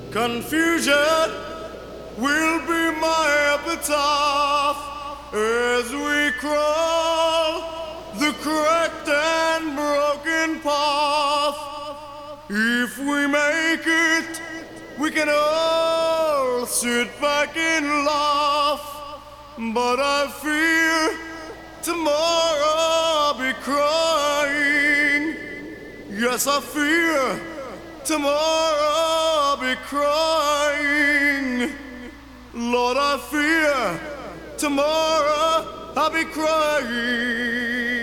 Confusion will be my epitaph as we crawl the cracked and broken path. If we make it, we can all sit back and laugh. But I fear tomorrow I'll be crying. Yes, I fear tomorrow I'll be crying. Lord, I fear tomorrow I'll be crying.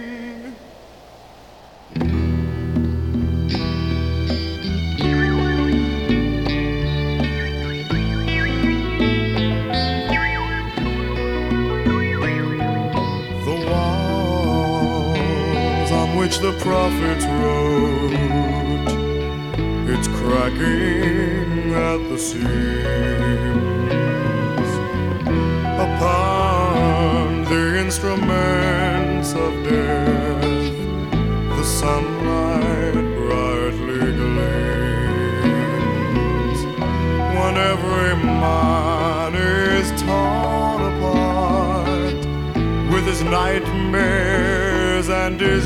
The walls on which the prophets wrote, it's cracking at the seams. Upon the instruments of death, the sunlight brightly gleams. When every man is torn apart with his nightmares and his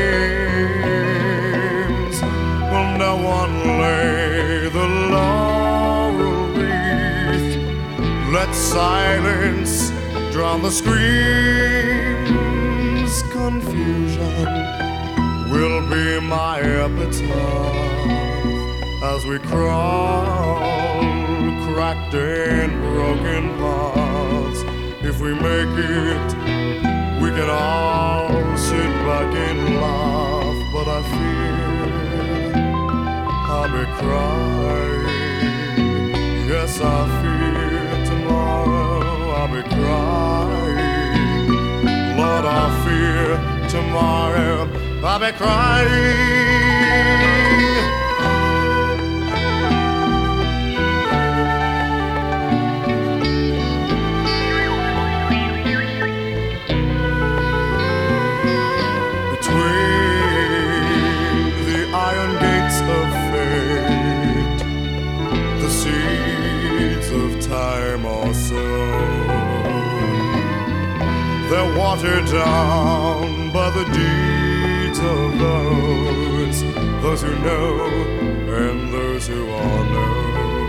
dreams, will no one lay the laurel wreath? Let silence drown the screams. Confusion will be my epitaph as we crawl cracked and broken paths. If we make it, we can all sit back and laugh. But I fear I'll be crying. Yes, I fear tomorrow I'll be crying. Lord, I fear tomorrow I'll be crying. Time or so, they're watered down by the deeds of those who know and those who are known.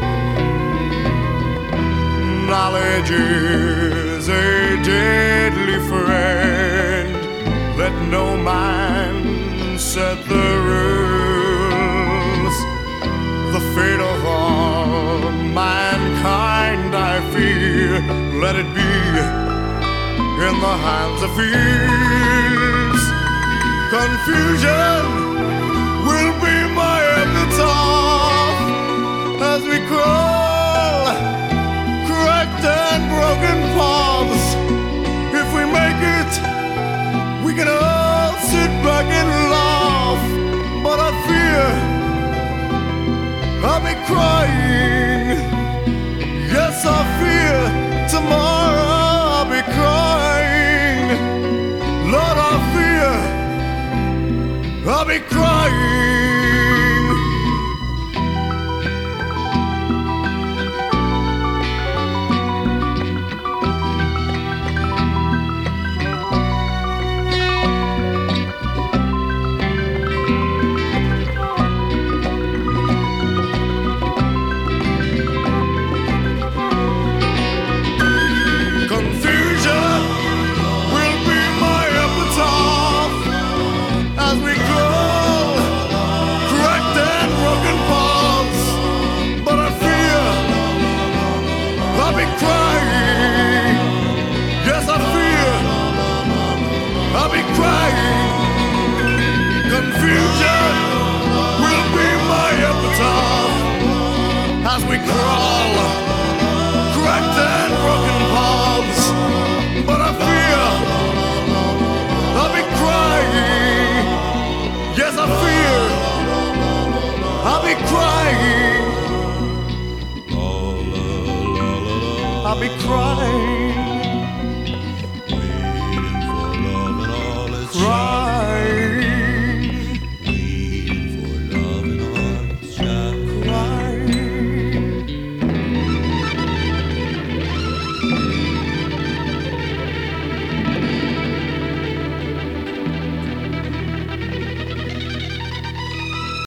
Knowledge is a deadly friend. Let no man set the rules. The fate of all mankind, I fear, let it be in the hands of fears. Confusion will be my epitaph as we crawl cracked and broken paths. If we make it, we can all sit back and laugh. But I fear I'll be crying. Yes, I fear tomorrow I'll be crying. Lord, I fear I'll be crying. Confusion will be my epitaph as we crawl cracked and broken paths. But I fear I'll be crying. Yes, I fear I'll be crying. I'll be crying.